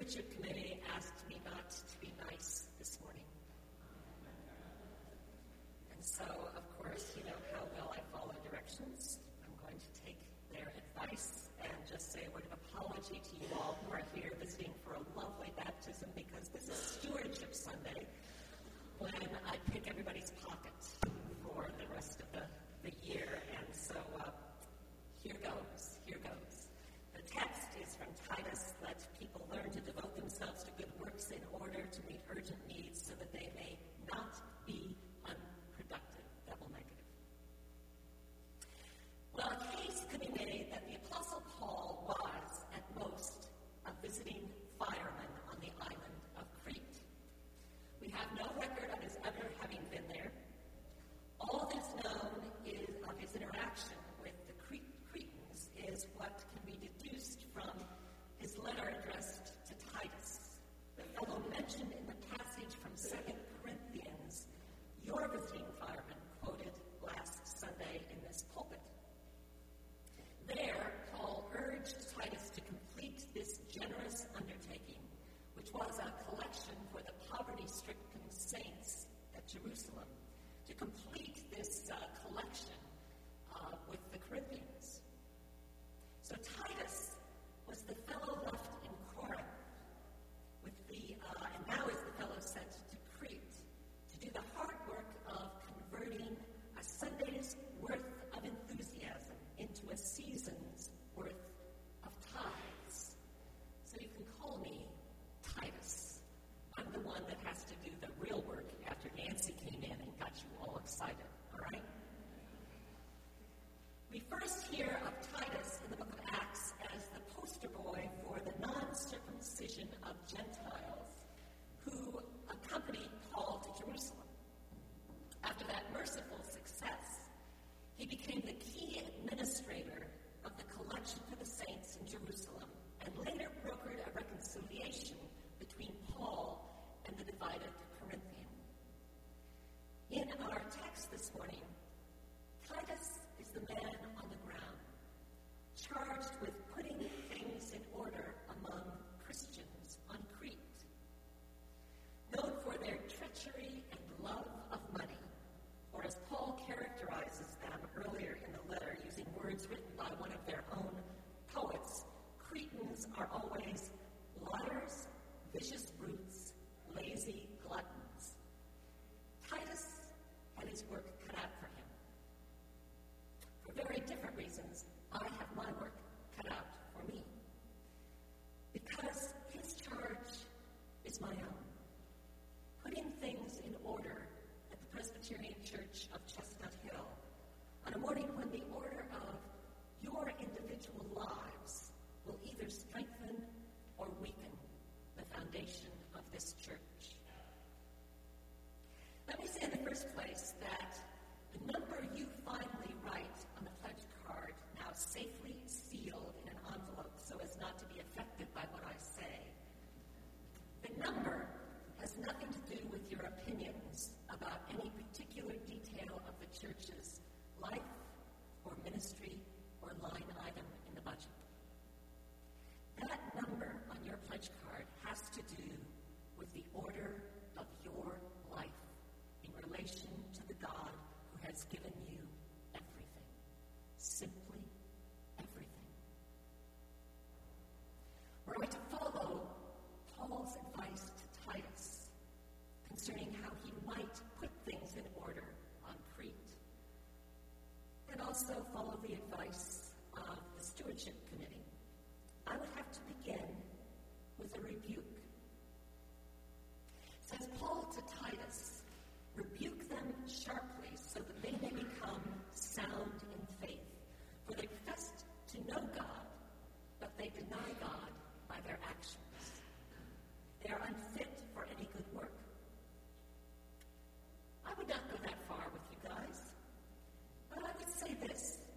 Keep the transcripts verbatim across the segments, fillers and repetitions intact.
stewardship committee asked me not to be nice this morning. And so, of course, you know how well I follow directions. I'm going to take their advice and just say a word of apology to you all who are here visiting for a lovely baptism, because this is Stewardship Sunday when I pick everybody's pocket for the rest of the, the year. And so uh, here goes, here goes. The text is from Titus. Let people learn to devote themselves to good works in order to meet urgent needs so that they may not be unproductive. Double negative. Well, a case could be made that the Apostle Paul was, at most, a visiting fireman on the island of Crete. We have no record of his ever having been there. All that's known is of his interaction with the Cretans is what can be deduced from his letter addressed to Titus, the fellow mentioned in the passage from Second Corinthians, your visiting fireman, quoted last Sunday in this pulpit. There, Paul urged Titus to complete this generous undertaking, which was a collection for the poverty-stricken saints at Jerusalem, to complete this uh, collection uh, with the Corinthians. So Titus was the fellow left in Corinth, with the uh, and now is the fellow sent to Crete to do the hard work of converting a Sunday's worth of enthusiasm into a season's worth of tithes. So you can call me Titus. I'm the one that has to do the real work after Nancy came in and got you all excited, all right? We first hear of Titus in the book of Acts as the poster boy for the non-circumcision of Gentiles who accompanied Paul to Jerusalem. After that merciful success, he became the key administrator of the collection for the saints in Jerusalem and later brokered a reconciliation between Paul and the divided Corinthian. In our text this morning, Titus is the man on the ground, charged with putting things in order among Christians on Crete. Known for their treachery and love of money, or as Paul characterizes them earlier in the letter using words written by one of their own poets, Cretans are always liars, vicious brutes, lazy gluttons. Titus had his work cut out for him. For very different reasons, I have my work cut out for me. Because his charge is my own. Putting things in order at the Presbyterian Church of Chestnut Hill on a morning when the order of your individual lives will either strengthen or weaken the foundation of this church. Let me say in the first place that the number you finally write on the pledge card, now safely sealed in an envelope so as not to be affected by what I say, the number has nothing to do with your opinions about any particular detail of the church's life or ministry or line item in the budget. That number on your pledge card has to do with the order of your life in relation to the God who has given you everything. Simply everything. We're going to follow Paul's advice to Titus concerning how he might put things in order on Crete, and also follow the advice of the Stewardship Committee. I would have to begin with a rebuke. Says Paul to Titus, rebuke them sharply so that they may become sound in faith. For they profess to know God, but they deny God by their actions. They are unfit for any good work. I would not go that far with you guys, but I would say this.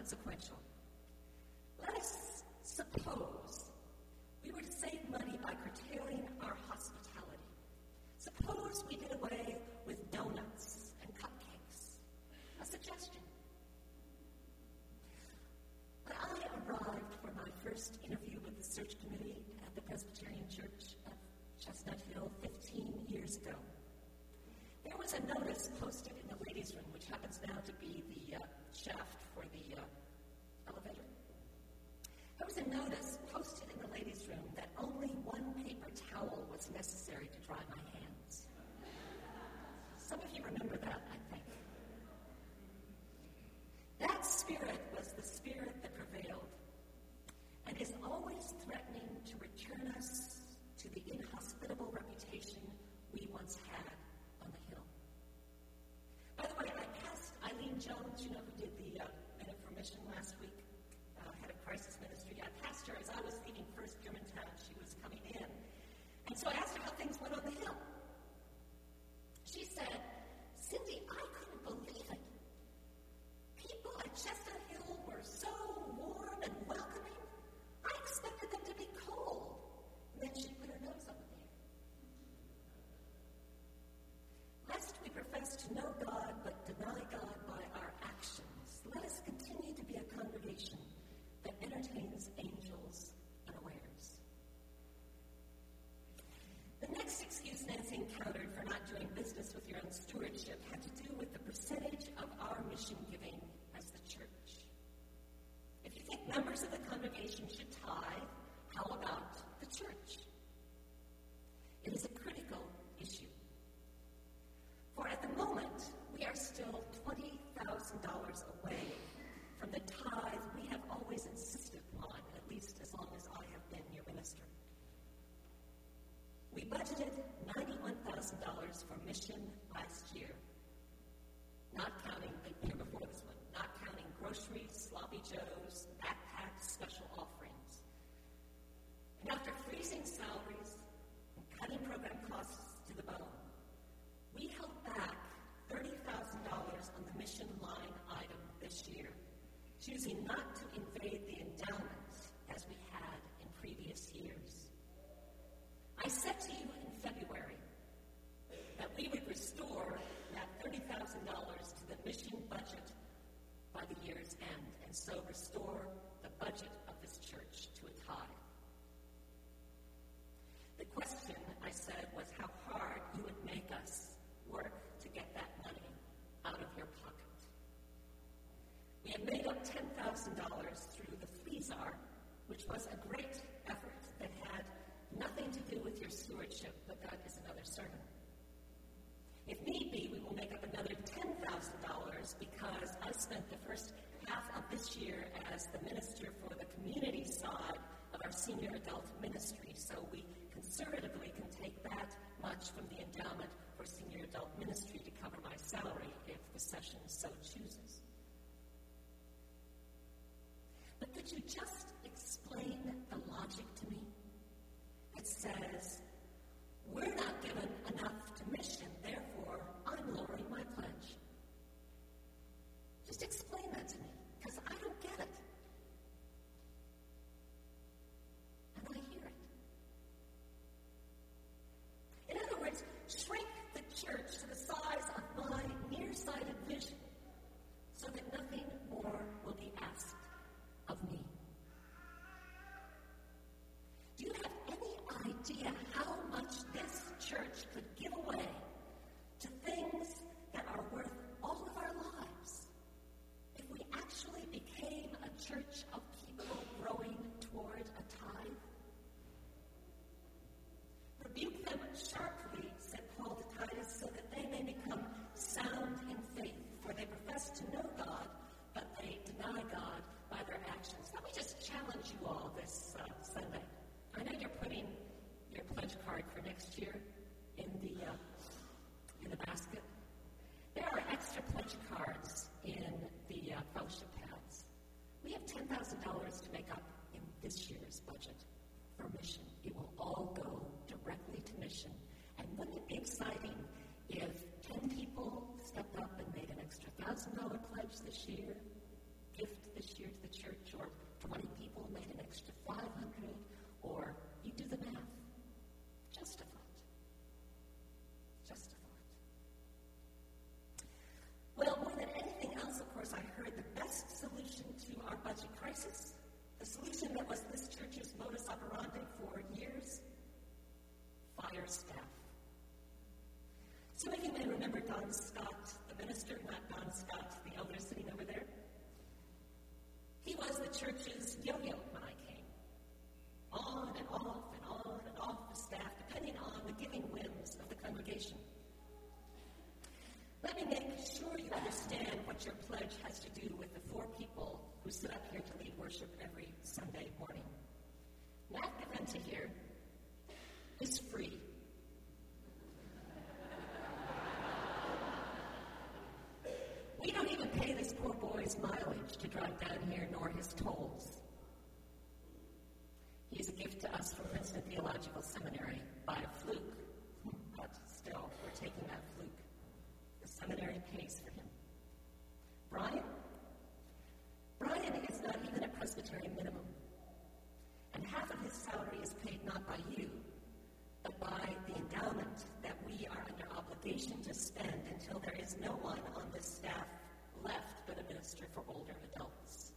consequential. Let us suppose we were to save money by curtailing our hospitality. Suppose we did away with donuts and cupcakes. A suggestion. When I arrived for my first interview with the search committee at the Presbyterian Church of Chestnut Hill fifteen years ago, there was a notice posted in the ladies' room, which happens now to be the uh, shaft for the uh, elevator. There was a notice posted in the ladies' room that only one paper towel was necessary to dry my hands. Some of you remember that, I think. That spirit was the spirit that prevailed and is always threatening to return us to the inhospitable reputation we once had on the Hill. By the way, I passed Eileen Jones, you know, who did the uh, Minute for Mission last week, uh, head of crisis ministry. I passed her as I was leaving First Germantown. She was coming in. And so I asked her how things went on the Hill. She said, Cindy, I couldn't believe it. People at Chestnut Hill were so warm and welcoming. I expected them to be cold. And then she put her nose up in the air. Lest we profess to know God but deny God by our actions, let us continue to be a congregation that entertains angels unawares. The next excuse Nancy encountered for not doing business with your own stewardship had to do with the percentage of our mission giving as the church. If you think members of the congregation should tithe, how about the church? It is a critical issue. For at the moment, we are still twenty thousand dollars away from the tithe we have always insisted on, at least as long as I have been your minister. We budgeted ninety-one thousand dollars for mission last year, not counting the year before this one, not counting groceries, sloppy joes, backpacks, special offerings. And after freezing salaries and cutting program costs to the bone, we held back thirty thousand dollars on the mission line item this year, choosing not to invade the endowments as we had in previous years. I said to you in February that we would restore that thirty thousand dollars to the mission budget by the year's end, and so restore the budget of this church to a tithe. The question, I said, was how hard you would make us work to get that money out of your pocket. We have made up ten thousand dollars through the Fleazar, which was a great effort that had nothing to do with your stewardship, but that is another sermon. If need be, we will make up another ten thousand dollars because I spent the first half of this year as the minister for the community side of our senior adult ministry, so we conservatively can take that much from the endowment for senior adult ministry to cover my salary if the session so chooses. But could you just explain the logic to me? It says, we're not given enough to mission, therefore I'm lowering my pledge. Just explain that to me, because I don't get it. And I hear it. In other words, shrink the church to the size of my nearsighted vision so that nothing more will be asked of me. Do you have any idea how much this church could give away to things that are worth all of our lives if we actually became a church of people growing toward a tithe? Rebuke them sharply, said Paul to Titus, so that they may become sound in faith, for they profess to know God, but they deny God by their actions. Let me just challenge you all this uh, Sunday. I know you're putting your pledge card for next year in the uh, in the basket. There are extra pledge cards in the uh, fellowship pads. We have ten thousand dollars to make up in this year's budget for mission. It will all go directly to mission. And wouldn't it be exciting if ten people stepped up and made an extra one thousand dollars pledge this year? gift this year to the church, or twenty people made an extra five hundred, or you do the math. Just a thought. Just a thought. Well, more than anything else, of course, I heard the best solution to our budget crisis, the solution that was this church's modus operandi for years, fire staff. Some of you may remember Don Scott, the minister, not Don Scott, the elder sitting over there. He was the church's yo-yo when I came. On and off and on and off the staff, depending on the giving whims of the congregation. Let me make sure you understand what your pledge has to do with the four people who sit up here to lead worship every Sunday morning. Matt Gaventa here is free. We don't even pay this poor boy's mileage to drive down here, nor his tolls. He is a gift to us from Princeton Theological Seminary by a fluke, but still, we're taking that fluke. The seminary pays for him. Brian? Brian is not even a Presbyterian minimum. And half of his salary is paid not by you, but by the endowment that we are under obligation to spend until there is no one on this staff left but a minister for older adults.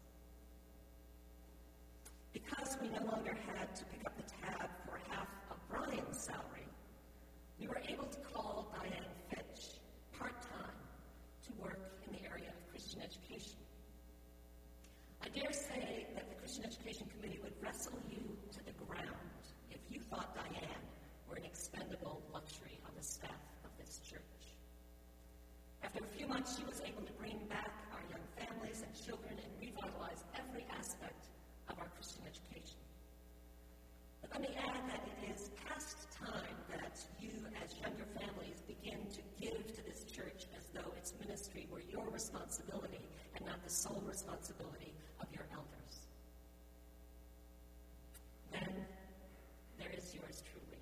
Because we no longer had to pick up the tab for half of Brian's salary, we were able to call Diane Fitch part-time to work in the area of Christian education. I dare say that the Christian Education Committee would wrestle you to the ground if you thought Diane were an expendable luxury on the staff of this church. After a few months, she was able to bring back our young families and children and revitalize every aspect of our Christian education. But let me add that it is past time that you, as younger families, begin to give to this church as though its ministry were your responsibility and not the sole responsibility of your elders. Then there is yours truly.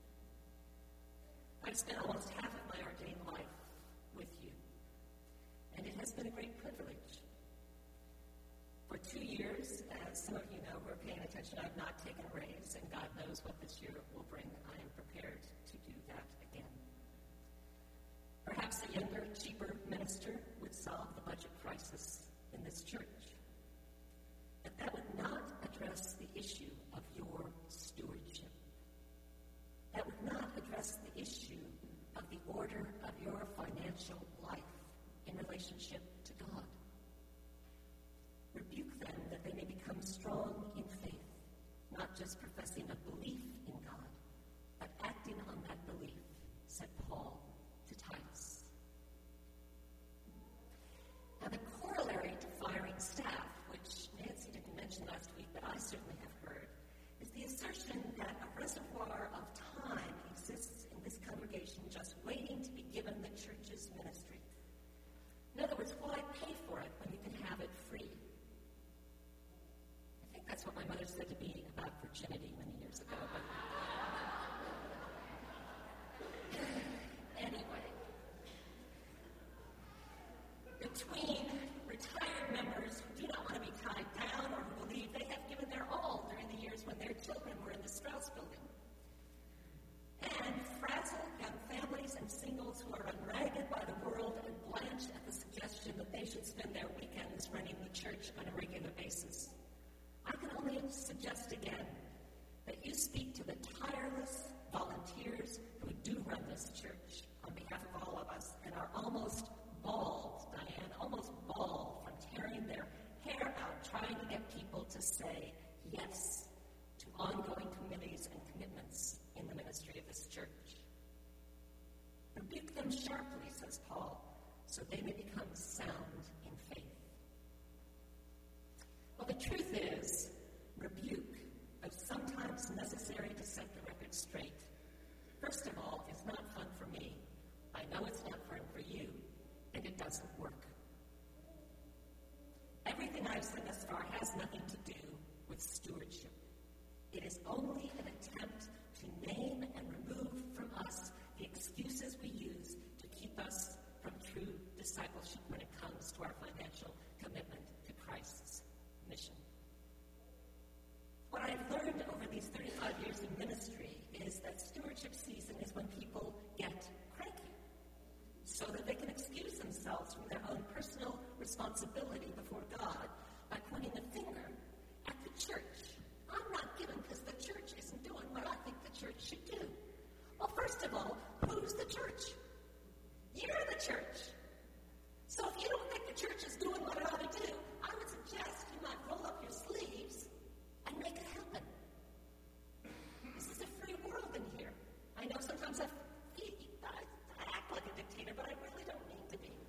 I've spent almost half of my ordained life with you, and it has been a great privilege. For two years, as some of you know who are paying attention, I've not taken a raise, and God knows what this year will bring. I am prepared to do that again. Perhaps a younger, cheaper minister would solve the budget crisis in this church, but that would not address the issue of your stewardship. That would not address the issue of the order of your financial life in relationship to God. Rebuke them that they may become strong in faith, not just professing a belief in God, but acting on that belief, said Paul to Titus. Now, the corollary to firing staff, which Nancy didn't mention last week, but I certainly have heard, is the assertion that a reservoir of time exists in this congregation just waiting to be given the church's ministry. In other words, why pay for it when you can have it free? I think that's what my mother said to me about virginity many years ago. But anyway, between retired members who do not want to be tied down or who believe they have given their all during the years when their children were in the Strauss building, and frazzled young families and singles who are unragged by the world and blanched at the suggestion that they should spend their weekends running the church on a regular basis, I can only suggest again that you speak to the tireless volunteers who do run this church on behalf of all of us and are almost bald, Diane, almost bald from tearing their hair out trying to get people to say yes to ongoing committees and commitments in the ministry of this church. Rebuke them sharply, says Paul, so they may become sound in faith. Well, the truth is, rebuke, though sometimes necessary to set the record straight, first of all, is not fun for me. I know it's not fun for you, and it doesn't work. Everything I've said thus far has nothing to do with stewardship. It is only an attempt to name and remove from us the excuses we use to keep us from true discipleship when it comes to our financial commitment to Christ. first of all, who's the church? You're the church. So if you don't think the church is doing what it ought to do, I would suggest you might roll up your sleeves and make it happen. This is a free world in here. I know sometimes I, I, I act like a dictator, but I really don't mean to be.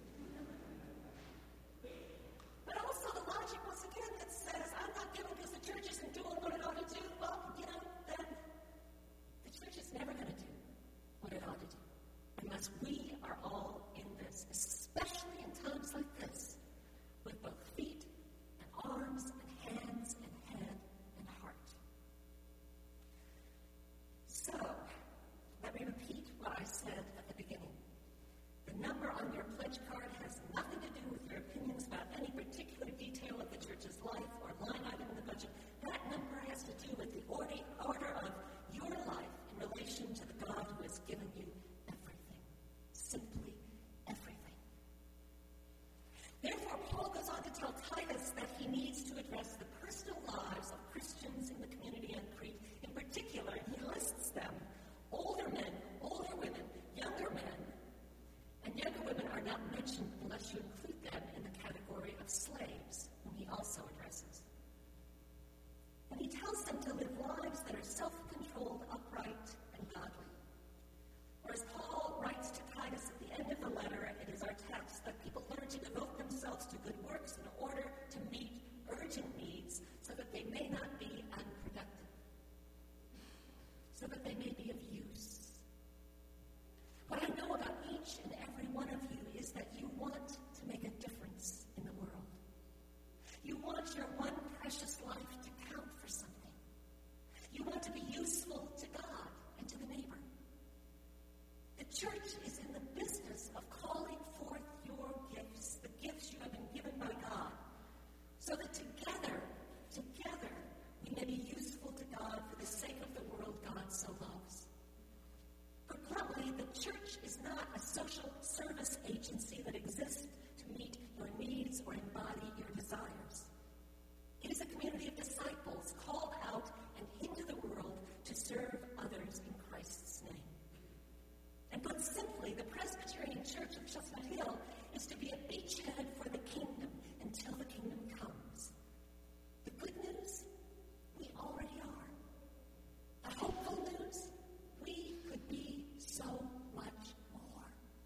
But also the logic, once again, that says, I'm not giving because the church isn't doing what it ought to do. Well, you know, then the church is never going to do what it ought to do unless we are all in this, especially in times like this, with both feet and arms and hands and head and heart. So, let me repeat what I said at the beginning. The number on your pledge card has nothing to do with your opinions about any particular detail of the church's life or line item in the budget. That number has to do with the order, order of your life in relation to the God who has given you everything. Simply everything. Therefore, Paul goes on to tell Titus that he needs to address the personal lives of Christians in the community on Crete. In particular, he lists them: older men, older women, younger men. And younger women are not mentioned unless you include them in the category of slaves, whom he also addresses. And he tells them to live lives that are self-controlled, upright, and godly. Or as Paul writes to Titus at the end of the letter, it is our text, that people learn to devote themselves to good works in order to meet urgent needs so that they may not be unproductive, so that they may be of use. What I know about each and every one of you is that you want to make a difference in the world. You want your one precious life to count for something. You want to be useful to God and to the neighbor. The church is in the business of calling forth your gifts, the gifts you have been given by God, so that together, together, we may be useful to God for the sake of the world God so loves. But bluntly, the church is not a social service agency that exists to meet your needs or embody your desires. It is a community of disciples called out and into the world to serve others in Christ's name. And put simply, the Presbyterian Church of Chestnut Hill is to be a beachhead for the kingdom until the kingdom comes. The good news, we already are. The hopeful news, we could be so much more.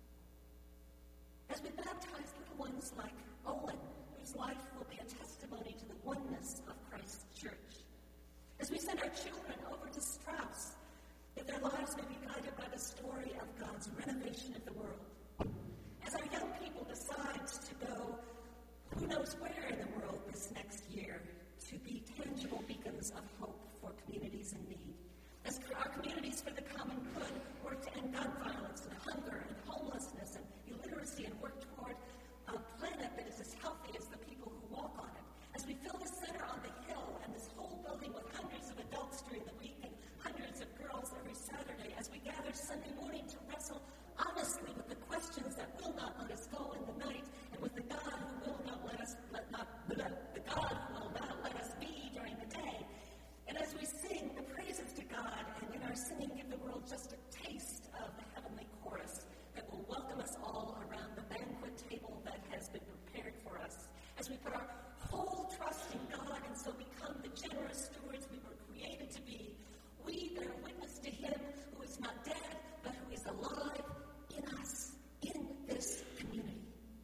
As we baptize little ones like Owen, whose life will be a testimony to the oneness of Christ's church. As we send our children over to Strauss, that their lives may be guided by the story of God's renovation of the world. As our young people decide to go who knows where in the world this next year to be tangible beacons of hope for communities in need. As our communities for the common good work to end gun violence and hunger and homelessness and illiteracy and work toward a planet that is as healthy as the people who walk on it. As we fill the center on the hill and this whole building with hundreds of adults during the week and hundreds of girls every Saturday, as we gather Sunday morning to wrestle honestly with the questions that will not let us go in the night, and with the God who will not let us let not the God who will not let us be during the day. And as we sing the praises to God, and in our singing give the world just a taste of the heavenly chorus that will welcome us all around the banquet table that has been prepared for us. As we put our whole trust in God and so become the generous stewards we were created to be, we bear witness to Him who is not dead, but who is alive in us, in this community.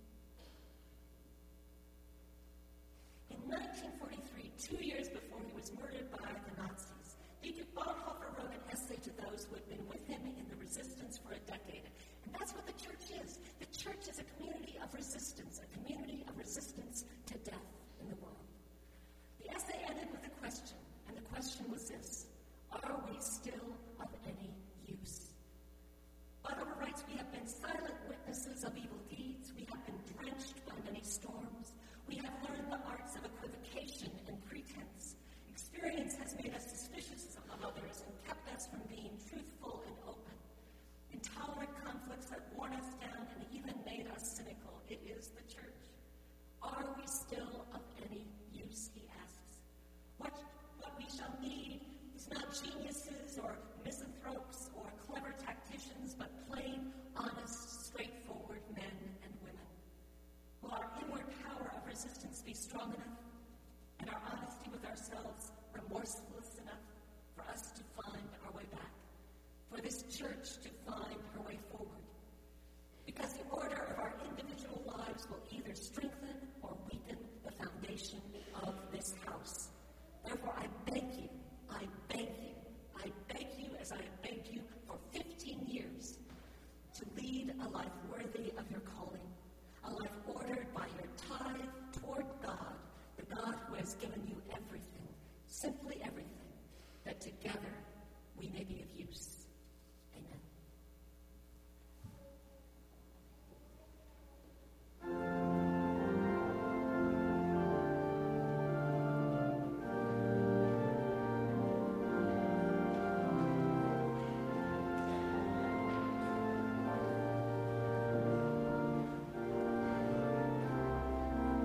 In nineteen forty-three, two years before he was murdered by the Nazis, Dietrich Bonhoeffer wrote an essay to those who had been with him in the resistance for a decade. And that's what the church is. The church is a community of resistance, a community of resistance